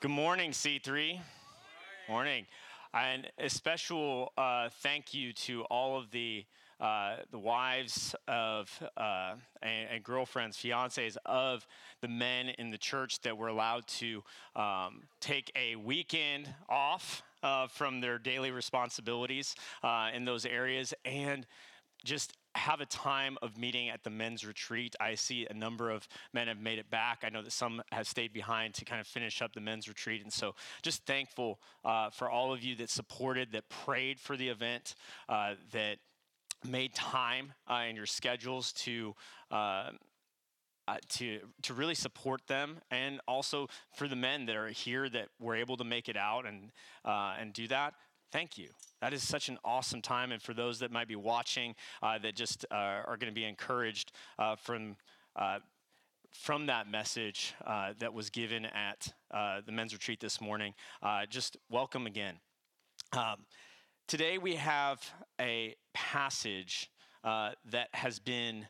Good morning, C3. Morning. And a special thank you to all of the wives of and girlfriends, fiancés of the men in the church that were allowed to take a weekend off from their daily responsibilities in those areas and just have a time of meeting at the men's retreat. I see a number of men have made it back. I know that some have stayed behind to kind of finish up the men's retreat. And so just thankful for all of you that supported, that prayed for the event, that made time in your schedules to really support them, and also for the men that are here that were able to make it out and do that. Thank you. That is such an awesome time, and for those that might be watching that just are going to be encouraged from that message that was given at the men's retreat this morning, just welcome again. Today we have a passage that has been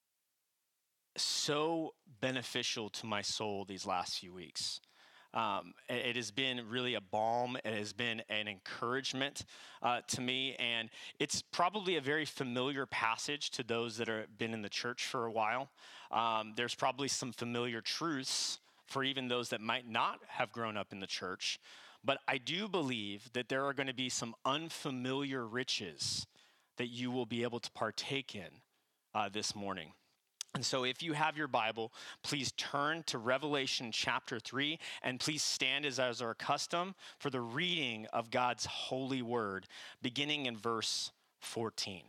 so beneficial to my soul these last few weeks. It has been really a balm. It has been an encouragement to me, and it's probably a very familiar passage to those that have been in the church for a while. There's probably some familiar truths for even those that might not have grown up in the church, but I do believe that there are going to be some unfamiliar riches that you will be able to partake in this morning. And so if you have your Bible, please turn to Revelation chapter 3, and please stand as our custom for the reading of God's holy word, beginning in verse 14.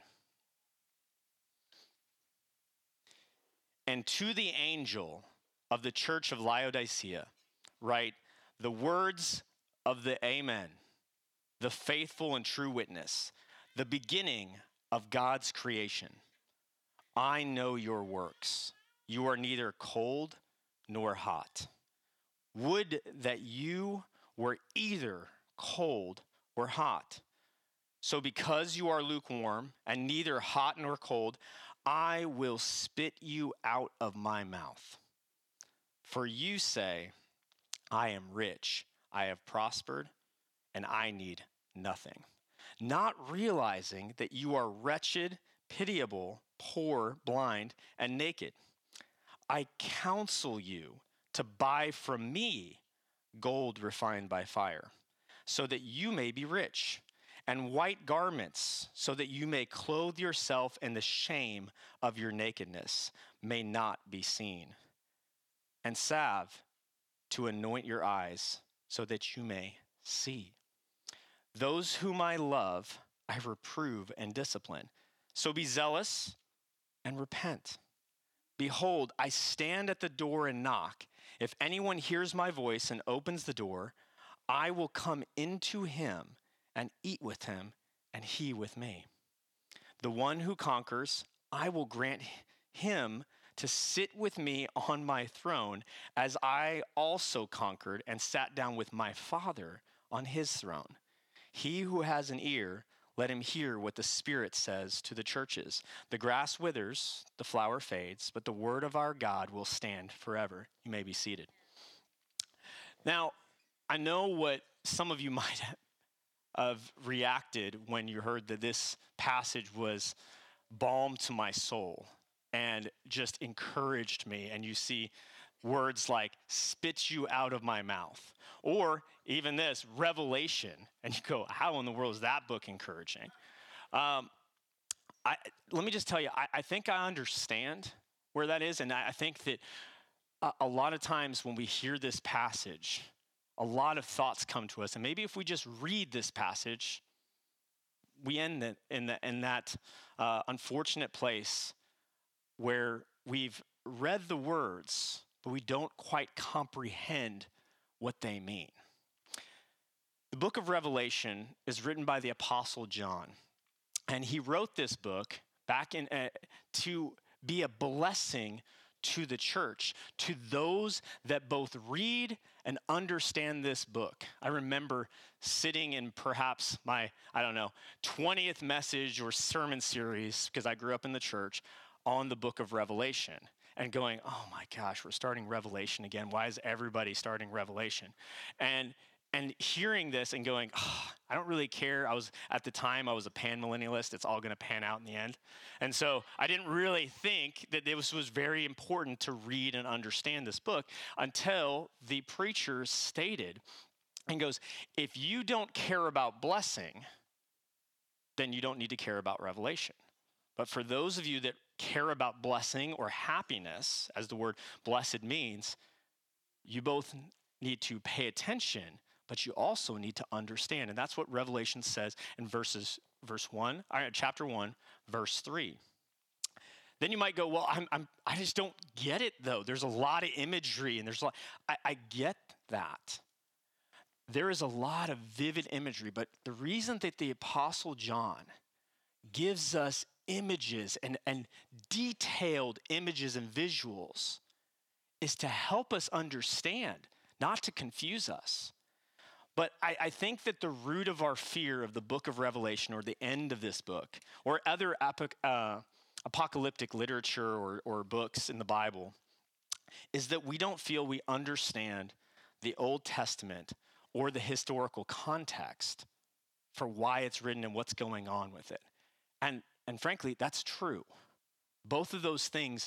And to the angel of the church of Laodicea, write the words of the Amen, the faithful and true witness, the beginning of God's creation. I know your works. You are neither cold nor hot. Would that you were either cold or hot. So because you are lukewarm and neither hot nor cold, I will spit you out of my mouth. For you say, I am rich, I have prospered, and I need nothing. Not realizing that you are wretched, pitiable, poor, blind, and naked. I counsel you to buy from me gold refined by fire, so that you may be rich, and white garments, so that you may clothe yourself, and the shame of your nakedness may not be seen, and salve to anoint your eyes, so that you may see. Those whom I love, I reprove and discipline. So be zealous and repent. Behold, I stand at the door and knock. If anyone hears my voice and opens the door, I will come into him and eat with him, and he with me. The one who conquers, I will grant him to sit with me on my throne, as I also conquered and sat down with my Father on his throne. He who has an ear, let him hear what the Spirit says to the churches. The grass withers, the flower fades, but the word of our God will stand forever. You may be seated. Now, I know what some of you might have reacted when you heard that this passage was balm to my soul and just encouraged me. And you see words like spit you out of my mouth, or even this revelation. And you go, how in the world is that book encouraging? Let me just tell you, I think I understand where that is. And I think that a lot of times when we hear this passage, a lot of thoughts come to us. And maybe if we just read this passage, we end in that unfortunate place where we've read the words, but we don't quite comprehend what they mean. The book of Revelation is written by the Apostle John, and he wrote this book back in to be a blessing to the church, to those that both read and understand this book. I remember sitting in perhaps my, 20th message or sermon series, because I grew up in the church, on the book of Revelation. and going, oh my gosh, we're starting Revelation again. Why is everybody starting Revelation? And hearing this and going, oh, I don't really care. At the time, I was a pan-millennialist. It's all going to pan out in the end. And so I didn't really think that this was very important to read and understand this book until the preacher stated and goes, if you don't care about blessing, then you don't need to care about Revelation. But for those of you that care about blessing or happiness, as the word blessed means, you both need to pay attention, but you also need to understand. And that's what Revelation says in chapter 1, verse 3. Then you might go, well, I just don't get it, though. There's a lot of imagery, and I get that. There is a lot of vivid imagery, but the reason that the Apostle John gives us images and detailed images and visuals is to help us understand, not to confuse us. But I think that the root of our fear of the book of Revelation or the end of this book or other apocalyptic literature or books in the Bible is that we don't feel we understand the Old Testament or the historical context for why it's written and what's going on with it. And frankly, that's true. Both of those things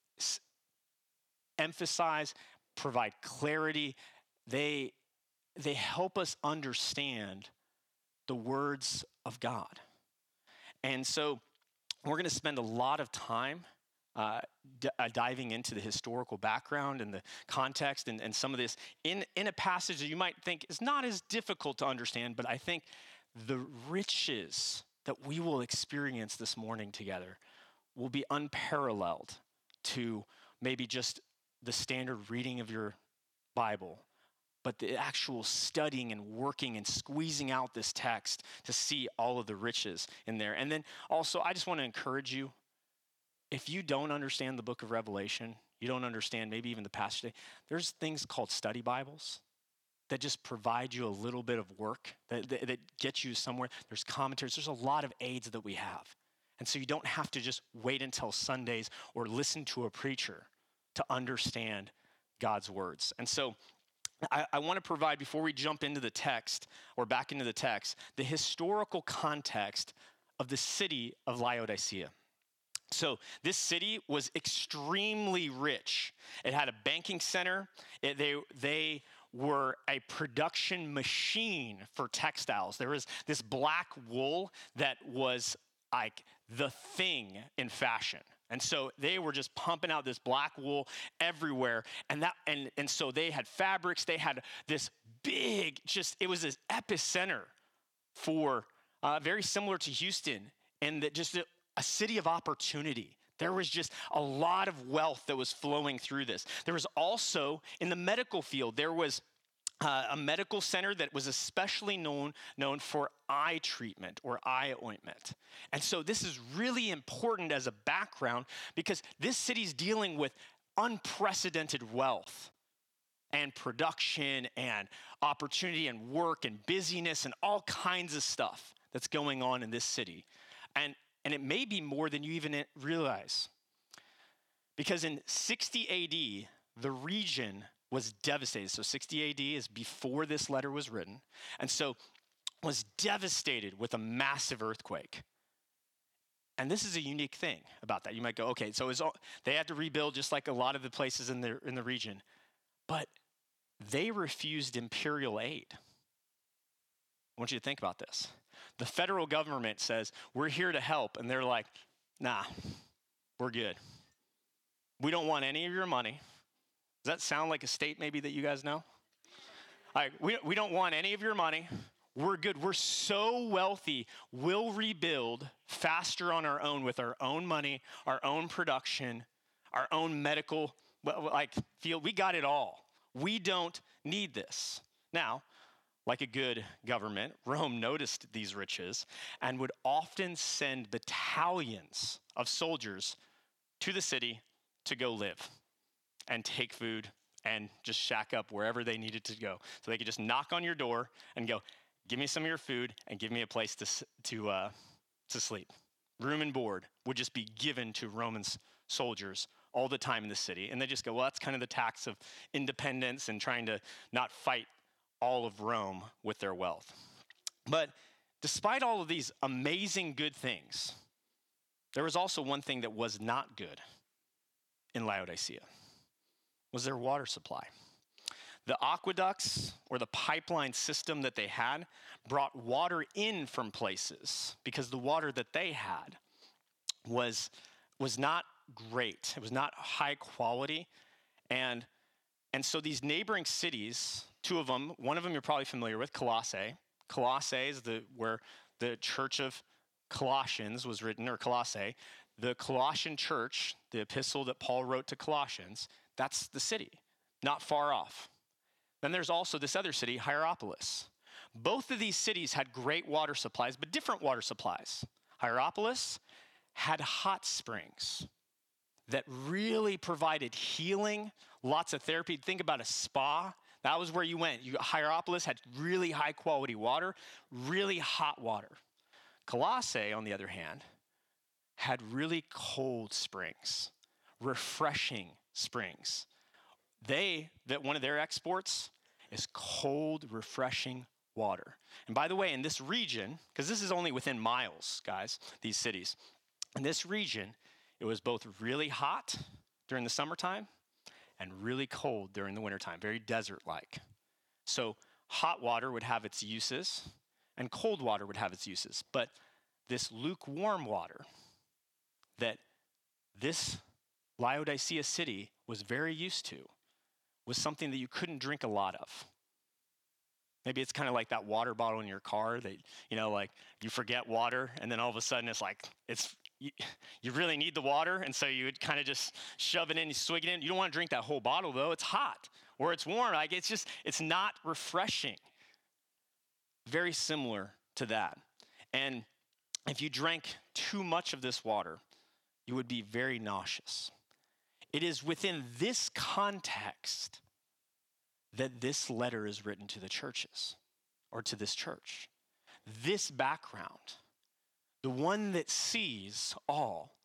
emphasize, provide clarity. They help us understand the words of God. And so we're going to spend a lot of time diving into the historical background and the context and some of this in a passage that you might think is not as difficult to understand, but I think the riches that we will experience this morning together will be unparalleled to maybe just the standard reading of your Bible, but the actual studying and working and squeezing out this text to see all of the riches in there. And then also, I just want to encourage you, if you don't understand the book of Revelation, you don't understand maybe even the passage today, there's things called study Bibles that just provide you a little bit of work, that gets you somewhere. There's commentaries. There's a lot of aids that we have. And so you don't have to just wait until Sundays or listen to a preacher to understand God's words. And so I want to provide, before we jump into the text or back into the text, the historical context of the city of Laodicea. So this city was extremely rich. It had a banking center. They were a production machine for textiles. There was this black wool that was like the thing in fashion. And so they were just pumping out this black wool everywhere. And so they had fabrics. They had this big, it was this epicenter for, very similar to Houston, and that just a city of opportunity. There was just a lot of wealth that was flowing through this. There was also, in the medical field, there was a medical center that was especially known for eye treatment or eye ointment. And so this is really important as a background because this city's dealing with unprecedented wealth and production and opportunity and work and busyness and all kinds of stuff that's going on in this city. And it may be more than you even realize. Because in 60 AD, the region was devastated. So 60 AD is before this letter was written. And so was devastated with a massive earthquake. And this is a unique thing about that. You might go, okay, so they had to rebuild just like a lot of the places in the region. But they refused imperial aid. I want you to think about this. The federal government says, we're here to help. And they're like, nah, we're good. We don't want any of your money. Does that sound like a state maybe that you guys know? We don't want any of your money. We're good. We're so wealthy. We'll rebuild faster on our own with our own money, our own production, our own medical field. We got it all. We don't need this. Now, like a good government, Rome noticed these riches and would often send battalions of soldiers to the city to go live and take food and just shack up wherever they needed to go. So they could just knock on your door and go, give me some of your food and give me a place to sleep. Room and board would just be given to Roman soldiers all the time in the city. And they just go, well, that's kind of the tax of independence and trying to not fight all of Rome with their wealth. But despite all of these amazing good things, there was also one thing that was not good in Laodicea, was their water supply. The aqueducts or the pipeline system that they had brought water in from places because the water that they had was not great. It was not high quality. And so these neighboring cities, two of them, one of them you're probably familiar with, Colossae. Colossae is where the church of Colossians was written, or Colossae. The Colossian church, the epistle that Paul wrote to Colossians, that's the city, not far off. Then there's also this other city, Hierapolis. Both of these cities had great water supplies, but different water supplies. Hierapolis had hot springs that really provided healing, lots of therapy. Think about a spa. That was where you went. Hierapolis had really high quality water, really hot water. Colossae, on the other hand, had really cold springs, refreshing springs. That one of their exports is cold, refreshing water. And by the way, in this region, because this is only within miles, guys, these cities, in this region, it was both really hot during the summertime and really cold during the wintertime, very desert-like. So hot water would have its uses and cold water would have its uses. But this lukewarm water that this Laodicea city was very used to was something that you couldn't drink a lot of. Maybe it's kind of like that water bottle in your car that, like you forget water and then all of a sudden it's like, you really need the water. And so you would kind of just shove it in, you swig it in. You don't want to drink that whole bottle though. It's hot or it's warm. Like it's not refreshing. Very similar to that. And if you drank too much of this water, you would be very nauseous. It is within this context that this letter is written to the churches or to this church. This background, the one that sees all,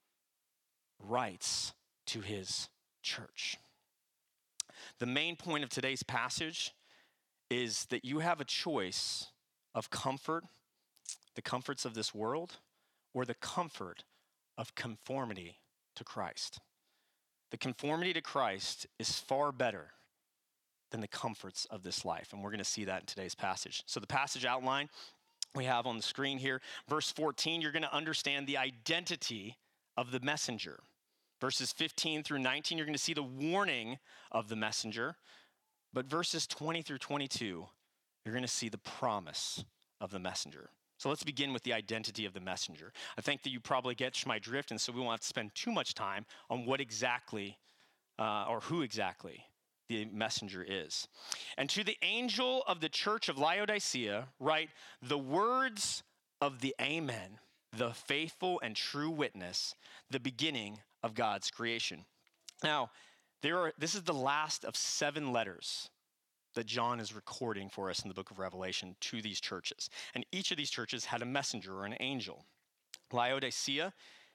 writes to his church. The main point of today's passage is that you have a choice of comfort, the comforts of this world, or the comfort of conformity to Christ. The conformity to Christ is far better than the comforts of this life. And we're going to see that in today's passage. So the passage outline we have on the screen here, verse 14, you're going to understand the identity of the messenger. Verses 15 through 19, you're going to see the warning of the messenger. But verses 20 through 22, you're going to see the promise of the messenger. So let's begin with the identity of the messenger. I think that you probably get my drift, and so we won't have to spend too much time on what exactly or who exactly the messenger is. And to the angel of the church of Laodicea, write the words of the Amen, the faithful and true witness, the beginning of God's creation. Now, this is the last of 7 letters that John is recording for us in the book of Revelation to these churches. And each of these churches had a messenger or an angel. Laodicea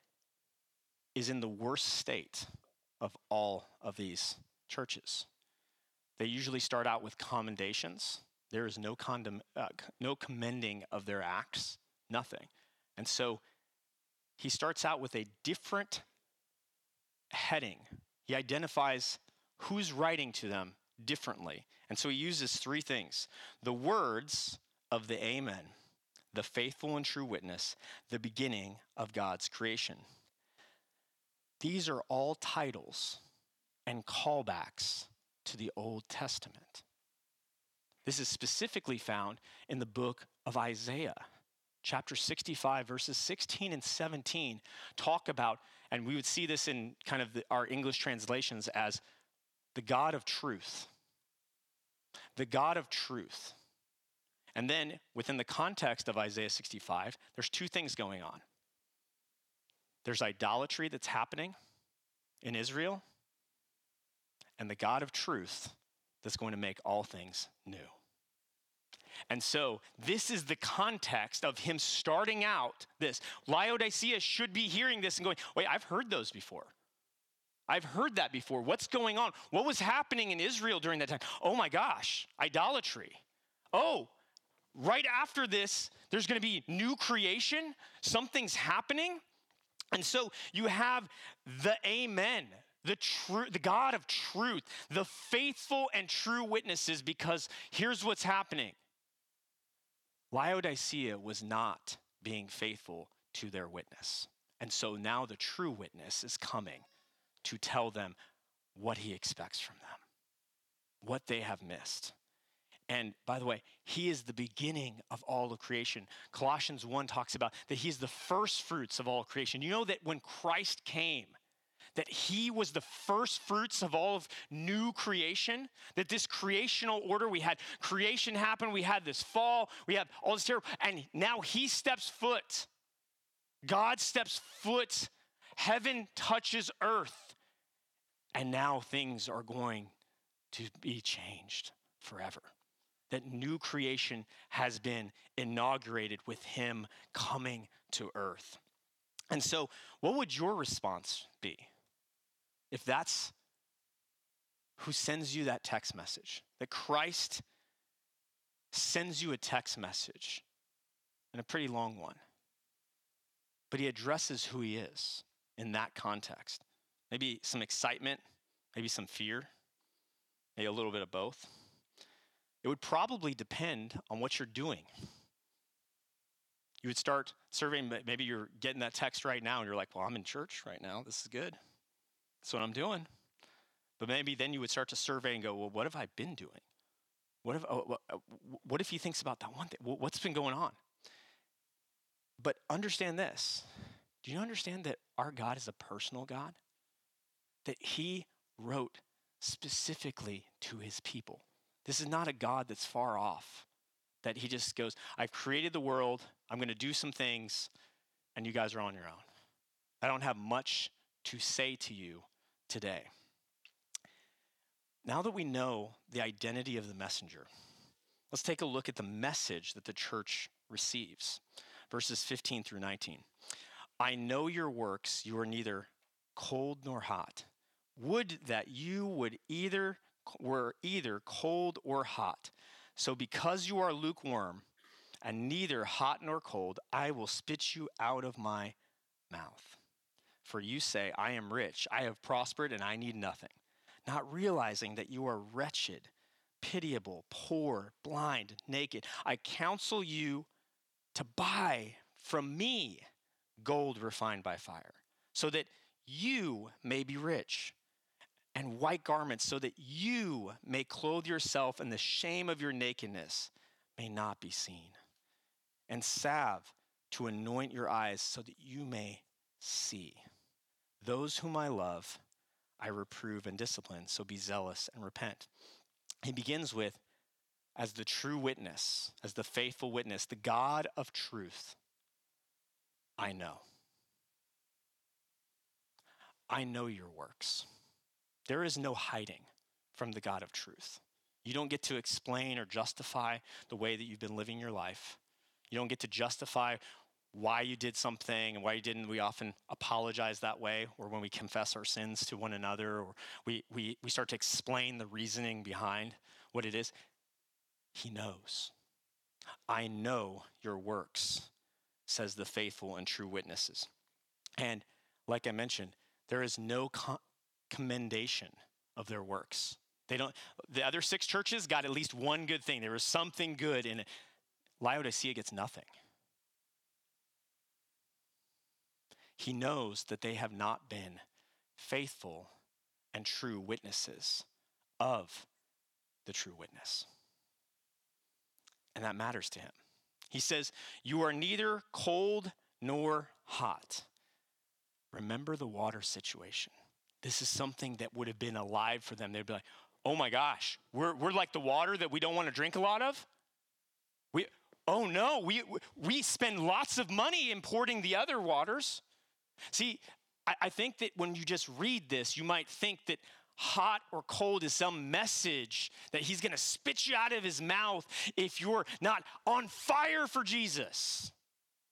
is in the worst state of all of these churches. They usually start out with commendations. There is no commending of their acts, nothing. And so he starts out with a different heading. He identifies who's writing to them differently. And so he uses 3 things: the words of the Amen, the faithful and true witness, the beginning of God's creation. These are all titles and callbacks to the Old Testament. This is specifically found in the book of Isaiah. Chapter 65, verses 16 and 17 talk about, and we would see this in kind of our English translations as the God of truth. The God of truth. And then within the context of Isaiah 65, there's 2 things going on. There's idolatry that's happening in Israel, and the God of truth that's going to make all things new. And so this is the context of him starting out this. Laodicea should be hearing this and going, wait, I've heard those before. I've heard that before. What's going on? What was happening in Israel during that time? Oh my gosh, idolatry. Oh, right after this, there's going to be new creation. Something's happening. And so you have the Amen, the God of truth, the faithful and true witnesses, because here's what's happening. Laodicea was not being faithful to their witness. And so now the true witness is coming to tell them what he expects from them, what they have missed. And by the way, he is the beginning of all of creation. Colossians 1 talks about that he's the first fruits of all creation. You know that when Christ came, that he was the first fruits of all of new creation, that this creational order, we had creation happen, we had this fall, we have all this terrible, and now he steps foot. God steps foot, heaven touches earth, and now things are going to be changed forever. That new creation has been inaugurated with him coming to earth. And so, what would your response be if that's who sends you that text message? That Christ sends you a text message, and a pretty long one, but he addresses who he is in that context. Maybe some excitement, maybe some fear, maybe a little bit of both. It would probably depend on what you're doing. You would start surveying, maybe you're getting that text right now and you're like, well, I'm in church right now. This is good. That's what I'm doing. But maybe then you would start to survey and go, well, what have I been doing? What if he thinks about that one thing? What's been going on? But understand this. Do you understand that our God is a personal God? That he wrote specifically to his people. This is not a God that's far off, that he just goes, I've created the world, I'm going to do some things, and you guys are on your own. I don't have much to say to you today. Now that we know the identity of the messenger, let's take a look at the message that the church receives. Verses 15 through 19. I know your works, you are neither cold nor hot. Would that you were either cold or hot. So because you are lukewarm and neither hot nor cold, I will spit you out of my mouth. For you say, I am rich, I have prospered, and I need nothing, not realizing that you are wretched, pitiable, poor, blind, naked. I counsel you to buy from me gold refined by fire, so that you may be rich, and white garments, so that you may clothe yourself, and the shame of your nakedness may not be seen, and salve to anoint your eyes, so that you may see. Those whom I love, I reprove and discipline, so be zealous and repent. He begins with, as the true witness, as the faithful witness, the God of truth, I know. I know your works. There is no hiding from the God of truth. You don't get to explain or justify the way that you've been living your life. You don't get to justify why you did something and why you didn't. We often apologize that way, or when we confess our sins to one another, or we start to explain the reasoning behind what it is. He knows. I know your works, says the faithful and true witnesses. And like I mentioned, there is no commendation of their works. The other 6 churches got at least one good thing. There was something good in it. Laodicea gets nothing. He knows that they have not been faithful and true witnesses of the true witness. And that matters to him. He says, you are neither cold nor hot. Remember the water situation. This is something that would have been alive for them. They'd be like, oh my gosh, we're like the water that we don't want to drink a lot of? We spend lots of money importing the other waters. See, I think that when you just read this, you might think that hot or cold is some message that he's going to spit you out of his mouth if you're not on fire for Jesus.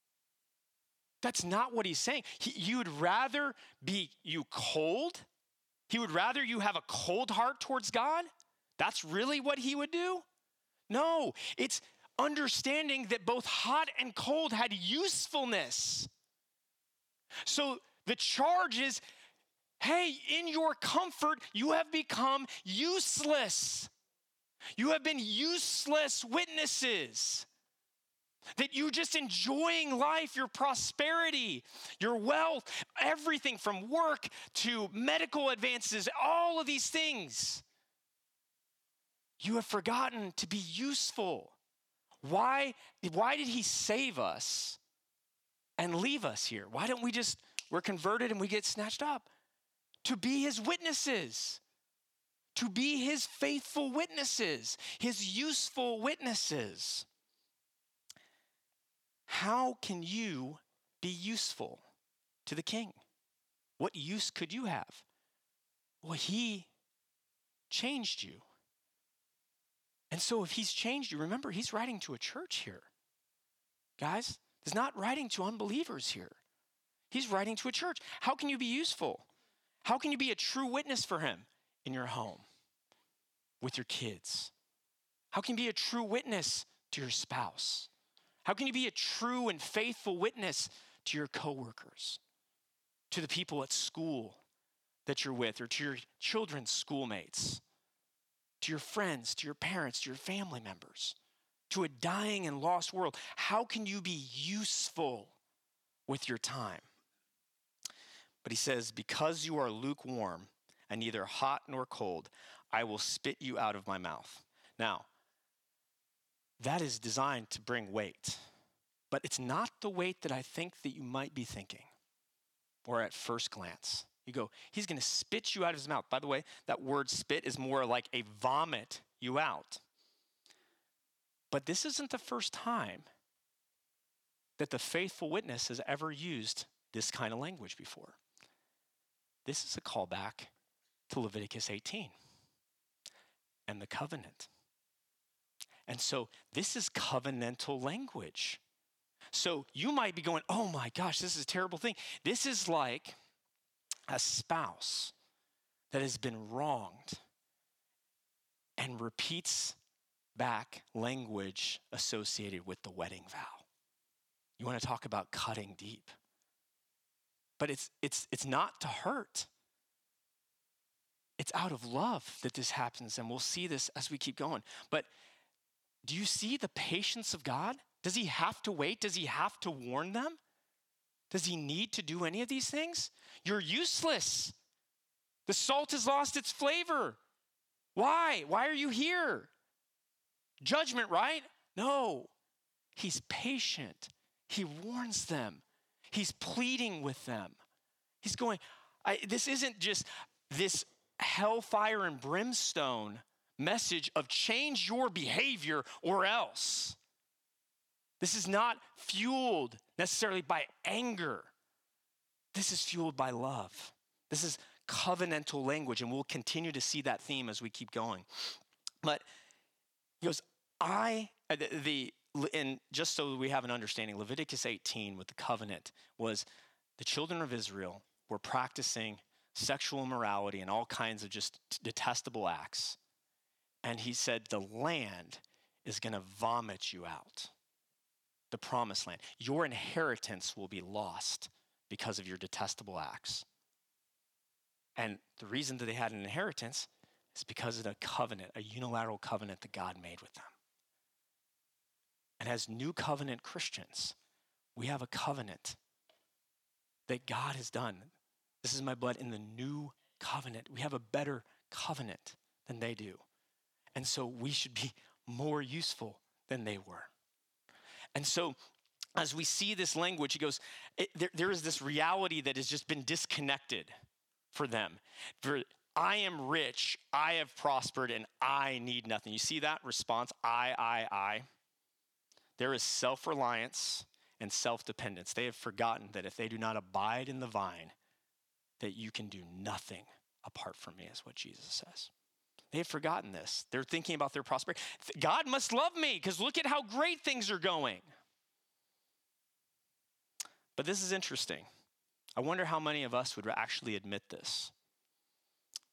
That's not what he's saying. You'd rather be you cold He would rather you have a cold heart towards God? That's really what he would do? No, it's understanding that both hot and cold had usefulness. So the charge is, hey, in your comfort, you have become useless. You have been useless witnesses. That you just enjoying life, your prosperity, your wealth, everything from work to medical advances, all of these things. You have forgotten to be useful. Why did he save us and leave us here? Why don't we just, we're converted and we get snatched up? To be his witnesses. To be his faithful witnesses, his useful witnesses. How can you be useful to the king? What use could you have? Well, he changed you. And so if he's changed you, remember, he's writing to a church here. Guys, he's not writing to unbelievers here. He's writing to a church. How can you be useful? How can you be a true witness for him in your home, with your kids? How can you be a true witness to your spouse? How can you be a true and faithful witness to your coworkers, to the people at school that you're with, or to your children's schoolmates, to your friends, to your parents, to your family members, to a dying and lost world? How can you be useful with your time? But he says, because you are lukewarm and neither hot nor cold, I will spit you out of my mouth. Now, that is designed to bring weight, but it's not the weight that I think that you might be thinking, or at first glance. You go, he's going to spit you out of his mouth. By the way, that word spit is more like a vomit you out. But this isn't the first time that the faithful witness has ever used this kind of language before. This is a callback to Leviticus 18 and the covenant. And so this is covenantal language. So you might be going, oh my gosh, this is a terrible thing. This is like a spouse that has been wronged and repeats back language associated with the wedding vow. You want to talk about cutting deep. But it's not to hurt. It's out of love that this happens, and we'll see this as we keep going. But do you see the patience of God? Does he have to wait? Does he have to warn them? Does he need to do any of these things? You're useless. The salt has lost its flavor. Why? Why are you here? Judgment, right? No. He's patient. He warns them. He's pleading with them. He's going, this isn't just this hellfire and brimstone message of change your behavior or else. This is not fueled necessarily by anger. This is fueled by love. This is covenantal language, and we'll continue to see that theme as we keep going. But he goes, and just so we have an understanding, Leviticus 18 with the covenant was the children of Israel were practicing sexual immorality and all kinds of just detestable acts. And he said, the land is going to vomit you out. The promised land. Your inheritance will be lost because of your detestable acts. And the reason that they had an inheritance is because of the covenant, a unilateral covenant that God made with them. And as new covenant Christians, we have a covenant that God has done. This is my blood in the new covenant. We have a better covenant than they do. And so we should be more useful than they were. And so as we see this language, he goes, there is this reality that has just been disconnected for them. For I am rich, I have prospered, and I need nothing. You see that response, I. There is self-reliance and self-dependence. They have forgotten that if they do not abide in the vine, that you can do nothing apart from me, is what Jesus says. They have forgotten this. They're thinking about their prosperity. God must love me because look at how great things are going. But this is interesting. I wonder how many of us would actually admit this.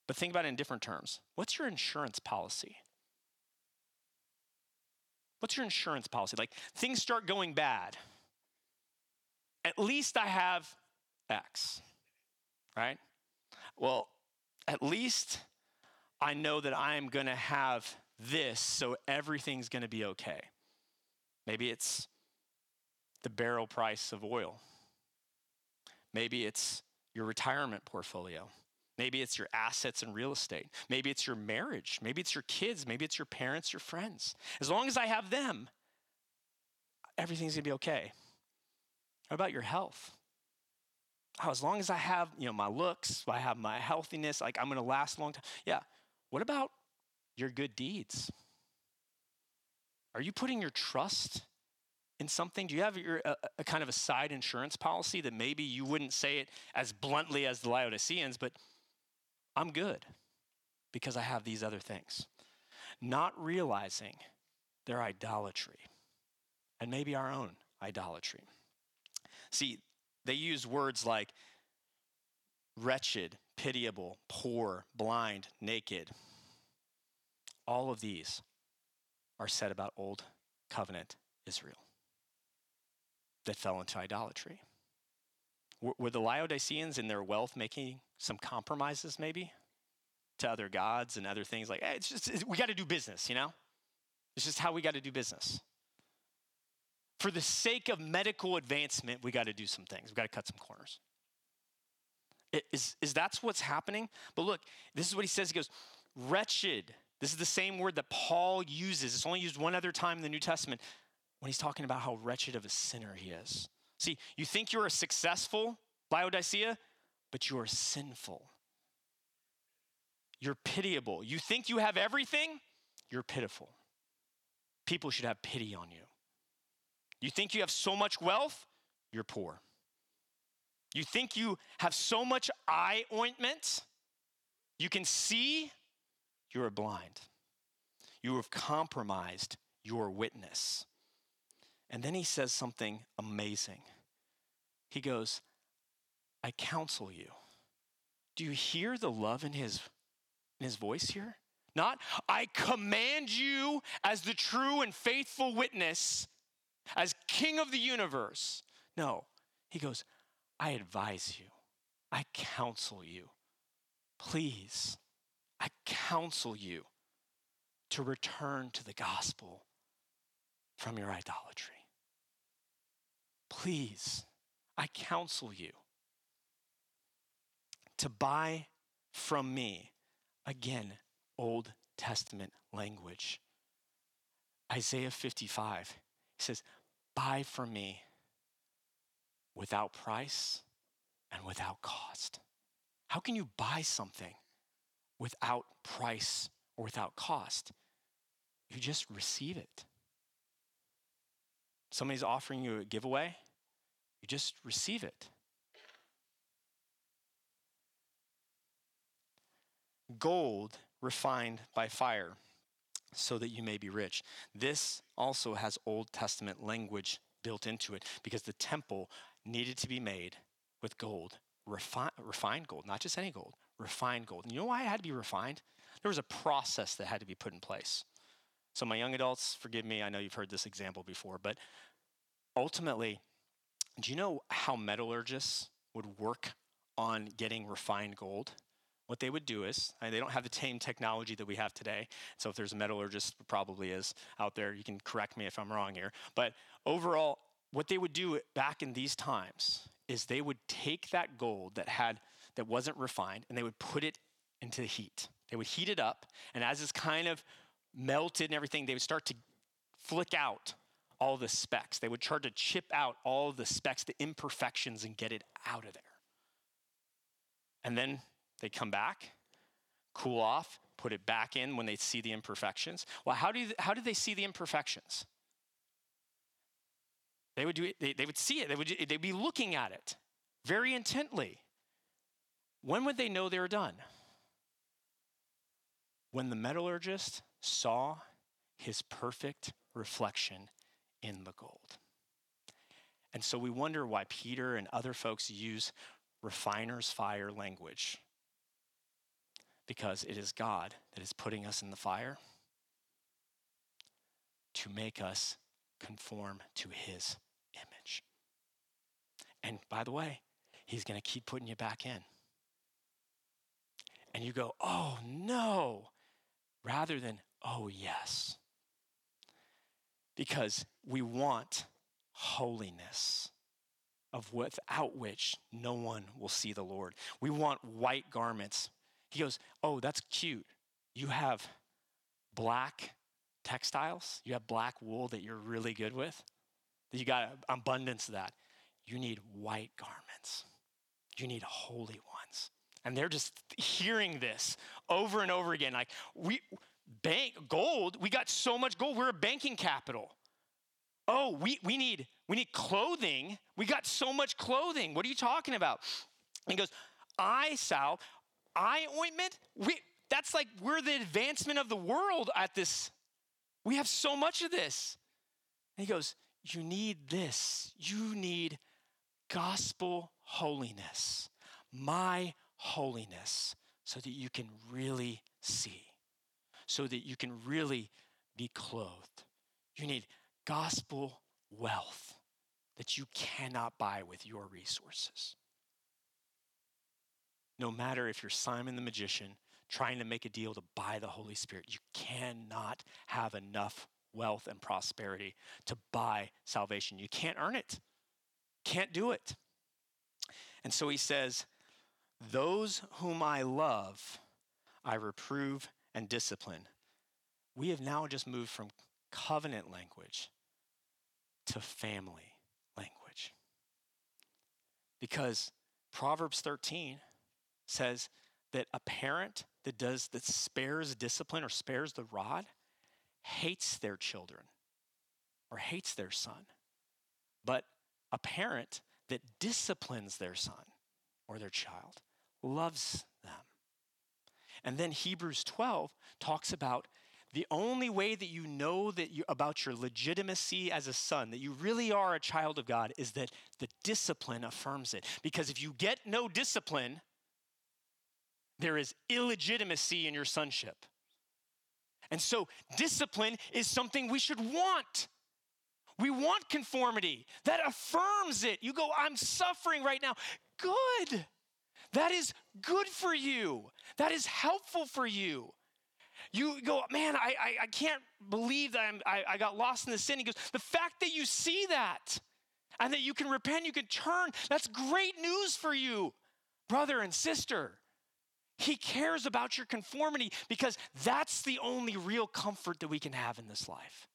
But think about it in different terms. What's your insurance policy? What's your insurance policy? Like, things start going bad. At least I have X, right? Well, at least I know that I am going to have this, so everything's going to be okay. Maybe it's the barrel price of oil. Maybe it's your retirement portfolio. Maybe it's your assets and real estate. Maybe it's your marriage. Maybe it's your kids. Maybe it's your parents, your friends. As long as I have them, everything's going to be okay. How about your health? Oh, as long as I have, my looks, I have my healthiness, like I'm going to last a long time. Yeah. What about your good deeds? Are you putting your trust in something? Do you have a kind of a side insurance policy that maybe you wouldn't say it as bluntly as the Laodiceans, but I'm good because I have these other things. Not realizing their idolatry and maybe our own idolatry. See, they use words like wretched, pitiable, poor, blind, naked. All of these are said about Old Covenant Israel that fell into idolatry. Were the Laodiceans in their wealth making some compromises maybe to other gods and other things like, hey, we got to do business, It's just how we got to do business. For the sake of medical advancement, we got to do some things. We got to cut some corners. Is that's what's happening? But look, this is what he says. He goes, wretched. This is the same word that Paul uses. It's only used one other time in the New Testament when he's talking about how wretched of a sinner he is. See, you think you're a successful, Laodicea, but you are sinful. You're pitiable. You think you have everything, you're pitiful. People should have pity on you. You think you have so much wealth, you're poor. You think you have so much eye ointment, you can see, you're blind. You have compromised your witness. And then he says something amazing. He goes, I counsel you. Do you hear the love in his voice here? Not, I command you as the true and faithful witness, as king of the universe. No, he goes, I advise you. I counsel you. Please, I counsel you to return to the gospel from your idolatry. Please, I counsel you to buy from me, again, Old Testament language. Isaiah 55, he says, buy from me without price and without cost. How can you buy something without price or without cost? You just receive it. Somebody's offering you a giveaway, you just receive it. Gold refined by fire so that you may be rich. This also has Old Testament language built into it because the temple needed to be made with gold, refined gold, not just any gold, refined gold. And you know why it had to be refined? There was a process that had to be put in place. So my young adults, forgive me, I know you've heard this example before, but ultimately, do you know how metallurgists would work on getting refined gold? What they would do is, they don't have the same technology that we have today. So if there's a metallurgist, probably is out there, you can correct me if I'm wrong here. But overall, what they would do back in these times is they would take that gold that wasn't refined and they would put it into the heat. They would heat it up, and as it's kind of melted and everything, they would start to flick out all the specks. They would try to chip out all the specks, the imperfections, and get it out of there. And then they come back, cool off, put it back in when they see the imperfections. Well, how do they see the imperfections? They would do it. They would see it. They'd be looking at it very intently. When would they know they were done? When the metallurgist saw his perfect reflection in the gold. And so we wonder why Peter and other folks use refiner's fire language. because it is God that is putting us in the fire to make us conform to his image. And by the way, he's going to keep putting you back in. And you go, oh no, rather than, oh yes. Because we want holiness, of without which no one will see the Lord. We want white garments. He goes, oh, that's cute. You have black textiles. You have black wool that you're really good with. You got abundance of that. You need white garments. You need holy ones. And they're just hearing this over and over again. Like, we bank gold. We got so much gold. We're a banking capital. Oh, we need clothing. We got so much clothing. What are you talking about? And he goes, eye salve, eye ointment. That's like we're the advancement of the world at this. We have so much of this. And he goes, you need this. You need gospel holiness, my holiness, so that you can really see, so that you can really be clothed. You need gospel wealth that you cannot buy with your resources. No matter if you're Simon the magician trying to make a deal to buy the Holy Spirit, you cannot have enough wealth and prosperity to buy salvation. You can't earn it. Can't do it. And so he says, those whom I love, I reprove and discipline. We have now just moved from covenant language to family language. Because Proverbs 13 says that a parent that spares discipline or spares the rod hates their children or hates their son. But a parent that disciplines their son or their child loves them. And then Hebrews 12 talks about the only way that you know about your legitimacy as a son, that you really are a child of God, is that the discipline affirms it. Because if you get no discipline, there is illegitimacy in your sonship. And so discipline is something we should want. We want conformity. That affirms it. You go, I'm suffering right now. Good. That is good for you. That is helpful for you. You go, man, I can't believe that I got lost in the sin. He goes, the fact that you see that and that you can repent, you can turn, that's great news for you, brother and sister. He cares about your conformity because that's the only real comfort that we can have in this life.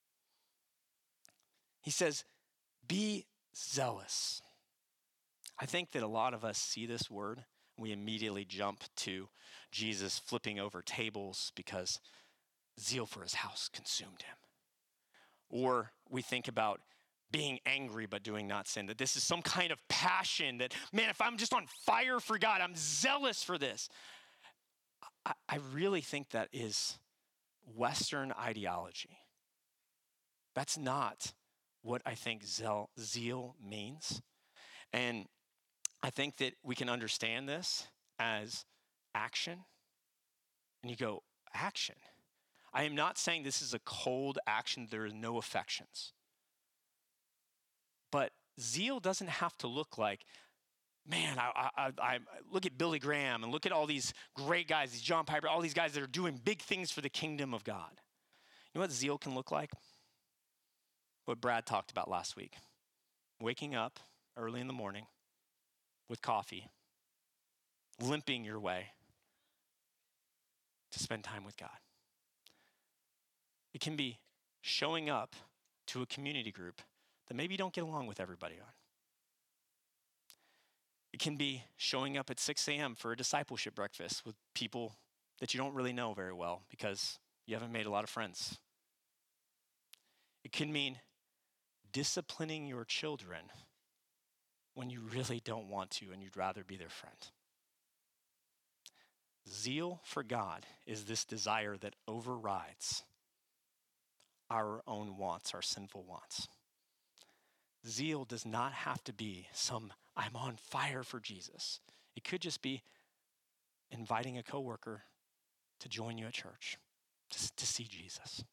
He says, be zealous. I think that a lot of us see this word, we immediately jump to Jesus flipping over tables because zeal for his house consumed him. Or we think about being angry but doing not sin, that this is some kind of passion that, man, if I'm just on fire for God, I'm zealous for this. I really think that is Western ideology. That's not what I think zeal means. And I think that we can understand this as action. And you go, action? I am not saying this is a cold action. There are no affections. But zeal doesn't have to look like, man, I look at Billy Graham and look at all these great guys, these John Piper, all these guys that are doing big things for the kingdom of God. You know what zeal can look like? What Brad talked about last week. Waking up early in the morning with coffee, limping your way to spend time with God. It can be showing up to a community group that maybe you don't get along with everybody on. It can be showing up at 6 a.m. for a discipleship breakfast with people that you don't really know very well because you haven't made a lot of friends. It can mean disciplining your children when you really don't want to and you'd rather be their friend. Zeal for God is this desire that overrides our own wants, our sinful wants. Zeal does not have to be I'm on fire for Jesus. It could just be, inviting a coworker to join you at church, to see Jesus.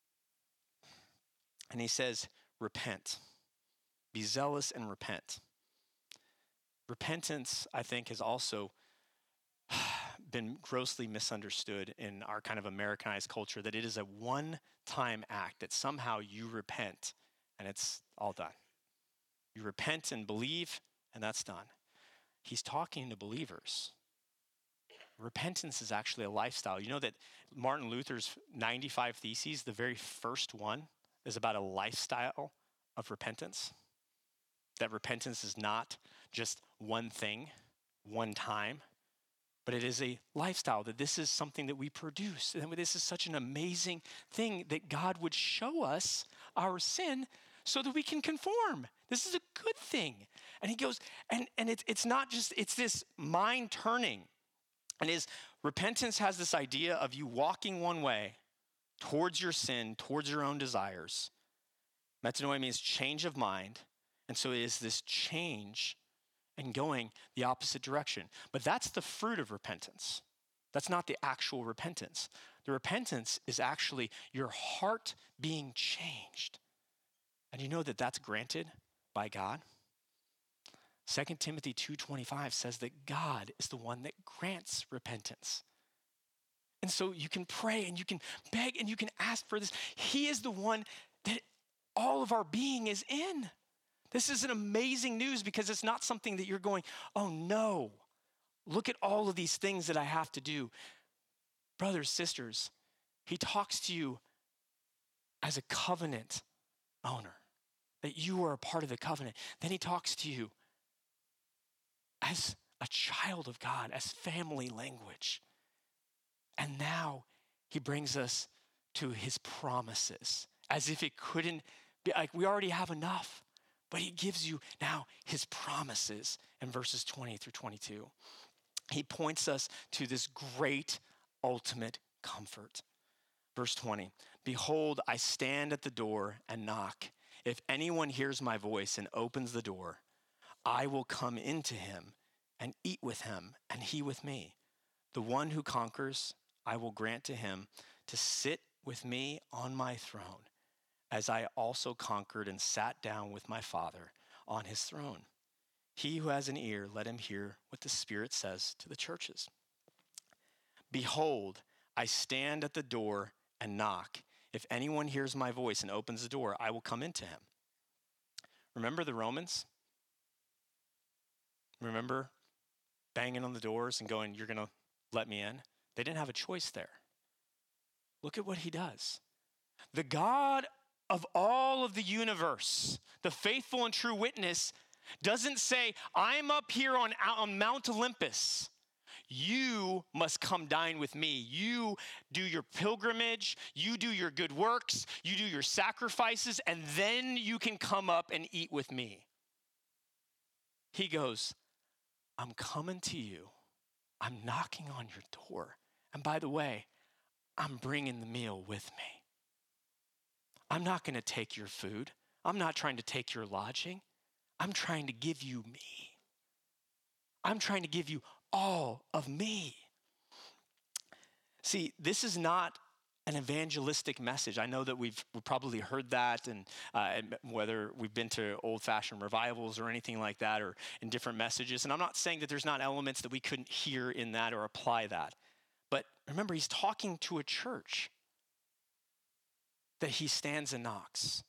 And he says, repent. Be zealous and repent. Repentance, I think, has also been grossly misunderstood in our kind of Americanized culture, that it is a one-time act, that somehow you repent and it's all done. You repent and believe, and that's done. He's talking to believers. Repentance is actually a lifestyle. You know that Martin Luther's 95 Theses, the very first one, is about a lifestyle of repentance. That repentance is not just one thing, one time, but it is a lifestyle, that this is something that we produce. And this is such an amazing thing, that God would show us our sin so that we can conform. This is a good thing. And he goes, and it's not just, it's this mind turning. And his repentance has this idea of you walking one way towards your sin, towards your own desires. Metanoia means change of mind. And so it is this change and going the opposite direction. But that's the fruit of repentance. That's not the actual repentance. The repentance is actually your heart being changed. And you know that that's granted by God? 2 Timothy 2:25 says that God is the one that grants repentance. And so you can pray and you can beg and you can ask for this. He is the one that all of our being is in. This is an amazing news, because it's not something that you're going, oh no, look at all of these things that I have to do. Brothers, sisters, he talks to you as a covenant owner, that you are a part of the covenant. Then he talks to you as a child of God, as family language. And now he brings us to his promises, as if it couldn't be, like we already have enough. But he gives you now his promises in verses 20 through 22. He points us to this great ultimate comfort. Verse 20, behold, I stand at the door and knock. If anyone hears my voice and opens the door, I will come into him and eat with him, and he with me. The one who conquers, I will grant to him to sit with me on my throne, as I also conquered and sat down with my Father on his throne. He who has an ear, let him hear what the Spirit says to the churches. Behold, I stand at the door and knock. If anyone hears my voice and opens the door, I will come into him. Remember the Romans? Remember banging on the doors and going, you're going to let me in? They didn't have a choice there. Look at what he does. The God of all of the universe, the faithful and true witness, doesn't say, I'm up here on Mount Olympus. You must come dine with me. You do your pilgrimage, you do your good works, you do your sacrifices, and then you can come up and eat with me. He goes, I'm coming to you. I'm knocking on your door. And by the way, I'm bringing the meal with me. I'm not going to take your food. I'm not trying to take your lodging. I'm trying to give you me. I'm trying to give you all of me. See, this is not an evangelistic message. I know that we've probably heard that, and whether we've been to old-fashioned revivals or anything like that, or in different messages. And I'm not saying that there's not elements that we couldn't hear in that or apply that. But remember, he's talking to a church that he stands and knocks.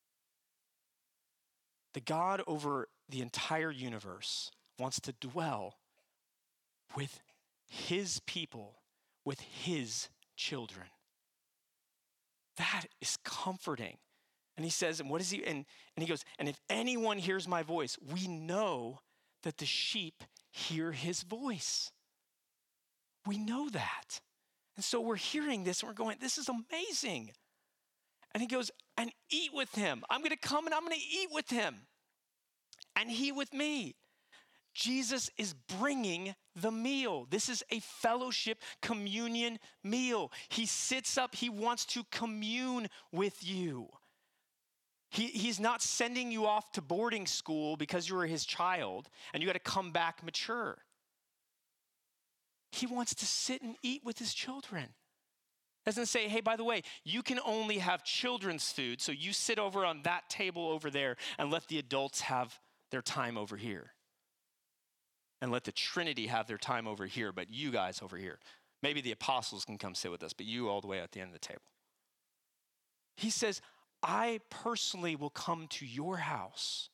The God over the entire universe wants to dwell with his people, with his children. That is comforting. And he says, and what is he, and he goes, and if anyone hears my voice, we know that the sheep hear his voice. We know that. And so we're hearing this and we're going, this is amazing. And he goes, and eat with him. I'm going to come and I'm going to eat with him. And he with me. Jesus is bringing the meal. This is a fellowship communion meal. He sits up. He wants to commune with you. He's not sending you off to boarding school because you were his child and you got to come back mature. He wants to sit and eat with his children. Doesn't say, hey, by the way, you can only have children's food, so you sit over on that table over there and let the adults have their time over here. And let the Trinity have their time over here, but you guys over here. Maybe the apostles can come sit with us, but you all the way at the end of the table. He says, I personally will come to your house,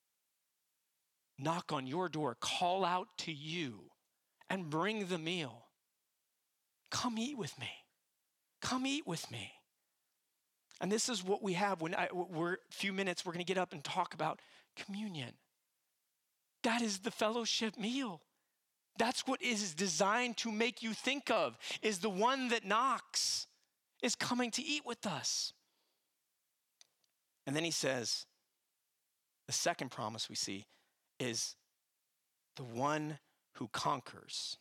knock on your door, call out to you, and bring the meal. Come eat with me. Come eat with me. And this is what we have when we're a few minutes, we're going to get up and talk about communion. That is the fellowship meal. That's what is designed to make you think of, is the one that knocks is coming to eat with us. And then he says, the second promise we see is the one who conquers.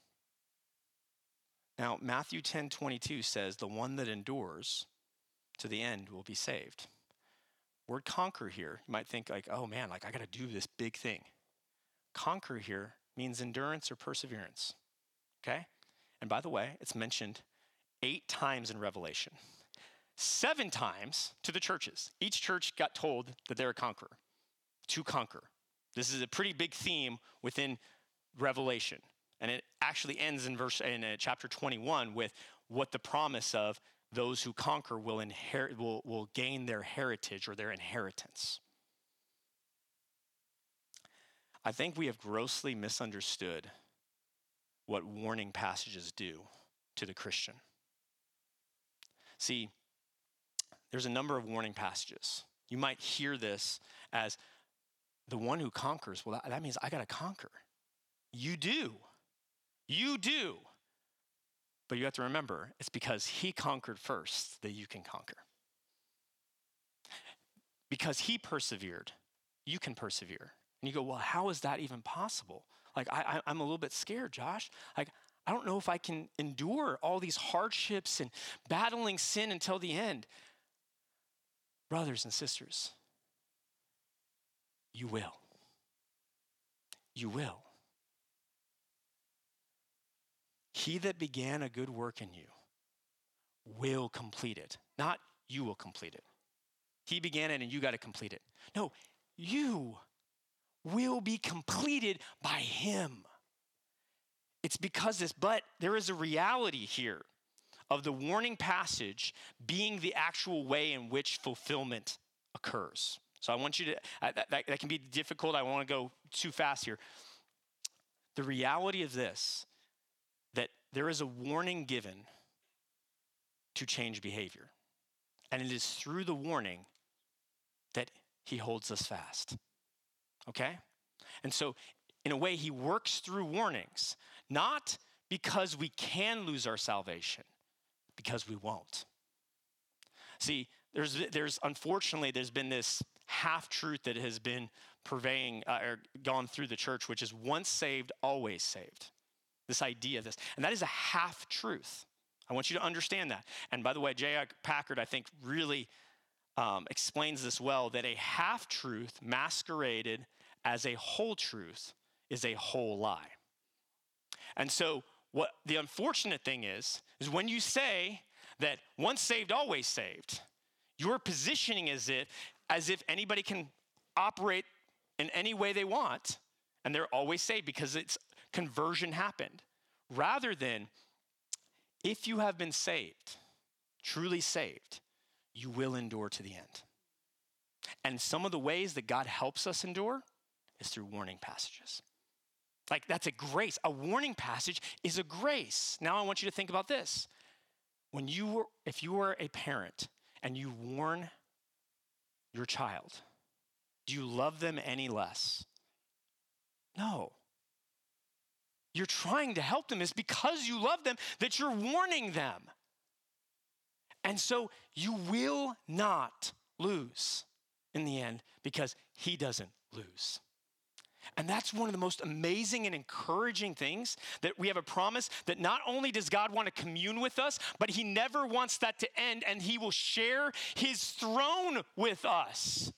Now, Matthew 10:22 says, the one that endures to the end will be saved. Word conquer here, you might think like, oh man, like I got to do this big thing. Conquer here means endurance or perseverance, okay? And by the way, it's mentioned 8 times in Revelation. 7 times to the churches. Each church got told that they're a conqueror, to conquer. This is a pretty big theme within Revelation. And it actually ends in chapter 21 with what the promise of those who conquer will inherit, will gain their heritage or their inheritance. I think we have grossly misunderstood what warning passages do to the Christian. See, there's a number of warning passages. You might hear this as the one who conquers. Well, that means I got to conquer. You do. You do. But you have to remember, it's because he conquered first that you can conquer. Because he persevered, you can persevere. And you go, well, how is that even possible? Like, I'm a little bit scared, Josh. Like, I don't know if I can endure all these hardships and battling sin until the end. Brothers and sisters, you will. You will. He that began a good work in you will complete it. Not you will complete it. He began it and you got to complete it. No, you will be completed by him. It's because but there is a reality here of the warning passage being the actual way in which fulfillment occurs. So I want you to, that can be difficult. I don't want to go too fast here. The reality of this, that there is a warning given to change behavior. And it is through the warning that he holds us fast. Okay? And so, in a way, he works through warnings, not because we can lose our salvation, because we won't. See, unfortunately, there's been this half-truth that has been purveying or gone through the church, which is once saved, always saved. This idea of this. And that is a half-truth. I want you to understand that. And by the way, J.I. Packer, I think, really explains this well, that a half-truth masqueraded as a whole truth is a whole lie. And so what the unfortunate thing is when you say that once saved, always saved, you're positioning as if anybody can operate in any way they want, and they're always saved because it's conversion happened. Rather than, if you have been saved, truly saved, you will endure to the end. And some of the ways that God helps us endure is through warning passages. Like, that's a grace. A warning passage is a grace. Now I want you to think about this. If you were a parent and you warn your child, do you love them any less? No. You're trying to help them. It's because you love them that you're warning them. And so you will not lose in the end because he doesn't lose. And that's one of the most amazing and encouraging things, that we have a promise that not only does God want to commune with us, but he never wants that to end, and he will share his throne with us.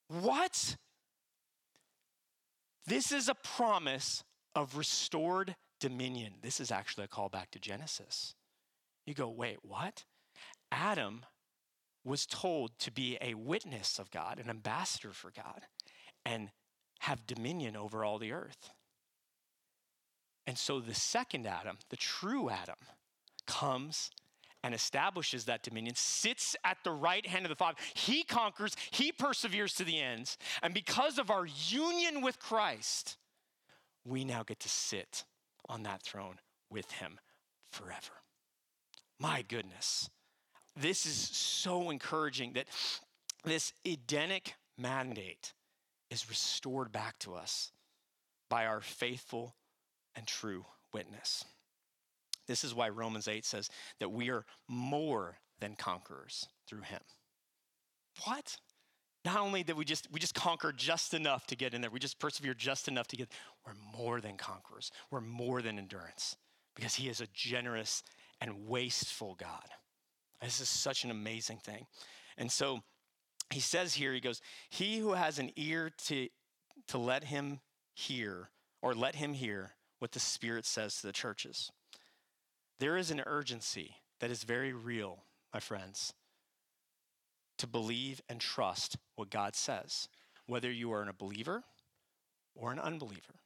What? This is a promise of restored dominion. This is actually a callback to Genesis. You go, wait, what? Adam was told to be a witness of God, an ambassador for God, and have dominion over all the earth. And so the second Adam, the true Adam, comes and establishes that dominion, sits at the right hand of the Father. He conquers, he perseveres to the ends. And because of our union with Christ, we now get to sit on that throne with him forever. My goodness. This is so encouraging that this Edenic mandate is restored back to us by our faithful and true witness. This is why Romans 8 says that we are more than conquerors through him. What? Not only that we just conquer just enough to get in there, we just persevere just enough to get, we're more than conquerors. We're more than endurance because he is a generous and wasteful God. This is such an amazing thing. And so he says here, he goes, he who has an ear to let him hear, or let him hear what the Spirit says to the churches. There is an urgency that is very real, my friends, to believe and trust what God says, whether you are a believer or an unbeliever.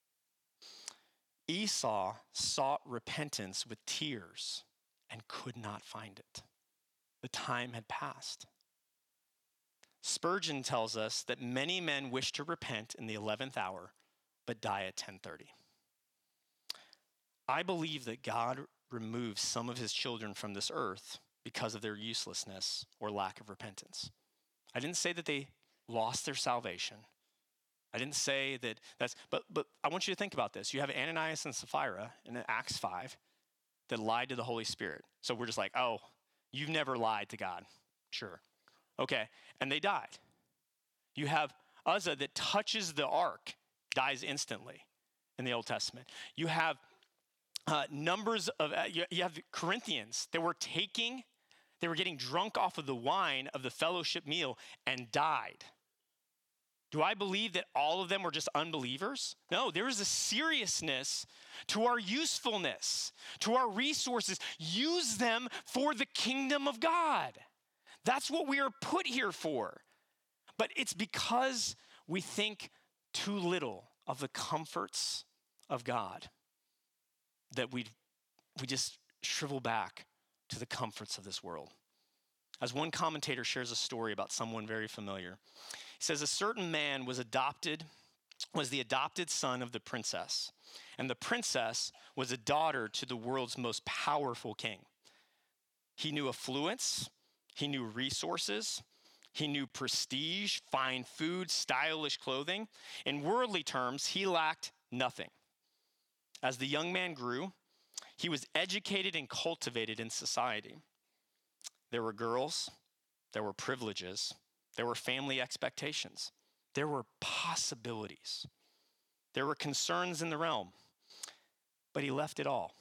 Esau sought repentance with tears and could not find it. The time had passed. Spurgeon tells us that many men wish to repent in the 11th hour, but die at 10:30. I believe that God removes some of his children from this earth because of their uselessness or lack of repentance. I didn't say that they lost their salvation. I didn't say that but I want you to think about this. You have Ananias and Sapphira in Acts 5 that lied to the Holy Spirit. So we're just like, oh, you've never lied to God. Sure. Okay. And they died. You have Uzzah that touches the ark, dies instantly in the Old Testament. You have you have Corinthians that were getting drunk off of the wine of the fellowship meal and died. Do I believe that all of them were just unbelievers? No, there is a seriousness to our usefulness, to our resources. Use them for the kingdom of God. That's what we are put here for. But it's because we think too little of the comforts of God that we just shrivel back to the comforts of this world. As one commentator shares a story about someone very familiar. He says a certain man was the adopted son of the princess, and the princess was a daughter to the world's most powerful king. He knew affluence, he knew resources, he knew prestige, fine food, stylish clothing. In worldly terms, he lacked nothing. As the young man grew, he was educated and cultivated in society. There were girls, there were privileges, there were family expectations, there were possibilities, there were concerns in the realm, but he left it all.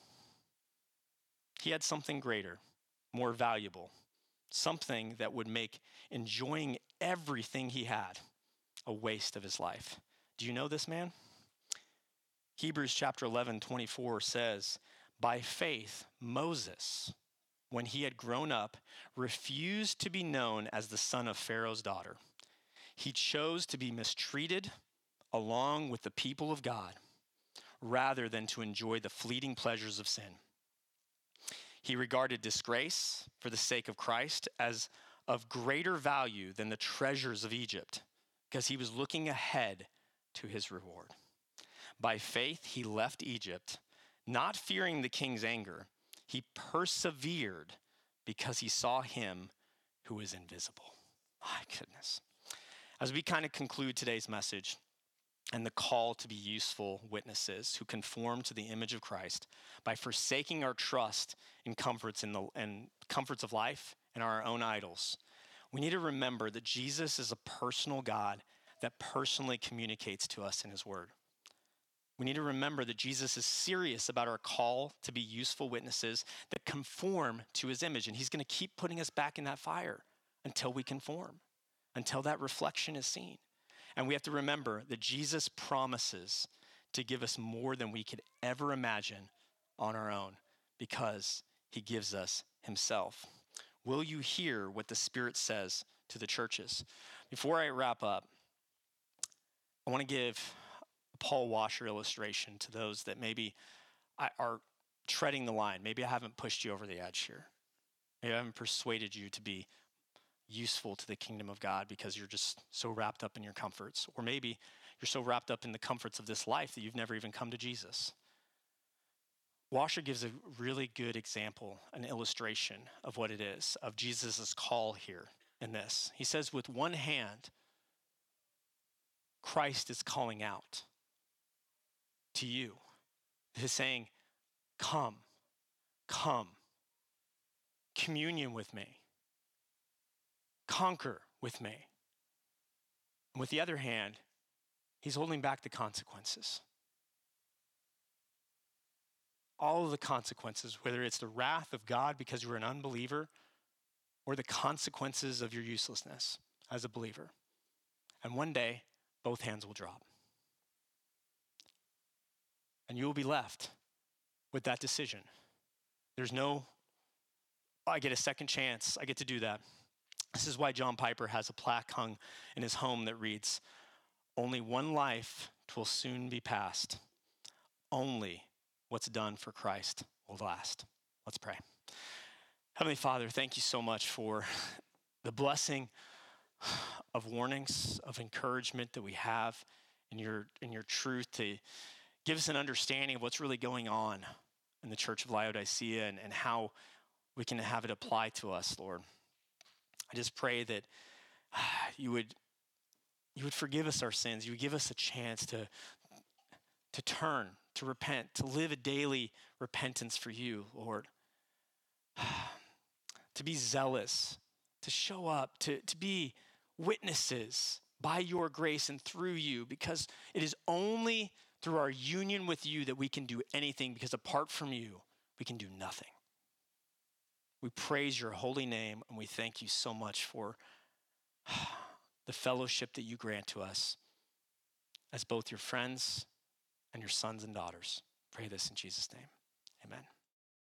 He had something greater, more valuable, something that would make enjoying everything he had a waste of his life. Do you know this man? Hebrews chapter 11:24 says, by faith, Moses, when he had grown up, refused to be known as the son of Pharaoh's daughter. He chose to be mistreated along with the people of God rather than to enjoy the fleeting pleasures of sin. He regarded disgrace for the sake of Christ as of greater value than the treasures of Egypt because he was looking ahead to his reward. By faith, he left Egypt, not fearing the king's anger. He persevered because he saw him who is invisible. My goodness. As we kind of conclude today's message and the call to be useful witnesses who conform to the image of Christ by forsaking our trust in comforts of life and our own idols, we need to remember that Jesus is a personal God that personally communicates to us in his word. We need to remember that Jesus is serious about our call to be useful witnesses that conform to his image. And he's going to keep putting us back in that fire until we conform, until that reflection is seen. And we have to remember that Jesus promises to give us more than we could ever imagine on our own because he gives us himself. Will you hear what the Spirit says to the churches? Before I wrap up, I want to give a Paul Washer illustration to those that maybe are treading the line. Maybe I haven't pushed you over the edge here. Maybe I haven't persuaded you to be useful to the kingdom of God because you're just so wrapped up in your comforts. Or maybe you're so wrapped up in the comforts of this life that you've never even come to Jesus. Washer gives a really good example, an illustration of what it is, of Jesus' call here in this. He says, with one hand, Christ is calling out to you. He's saying, come, come, communion with me, conquer with me. And with the other hand, he's holding back the consequences. All of the consequences, whether it's the wrath of God because you're an unbeliever or the consequences of your uselessness as a believer. And one day, both hands will drop. And you will be left with that decision. There's no, I get a second chance. I get to do that. This is why John Piper has a plaque hung in his home that reads, only one life 'twill soon be past. Only what's done for Christ will last. Let's pray. Heavenly Father, thank you so much for the blessing of warnings, of encouragement that we have in your truth to give us an understanding of what's really going on in the Church of Laodicea and how we can have it apply to us, Lord. I just pray that you would forgive us our sins. You would give us a chance to turn, to repent, to live a daily repentance for you, Lord. To be zealous, to show up, to be witnesses by your grace and through you, because it is only through our union with you that we can do anything, because apart from you, we can do nothing. We praise your holy name, and we thank you so much for the fellowship that you grant to us as both your friends and your sons and daughters. Pray this in Jesus' name. Amen.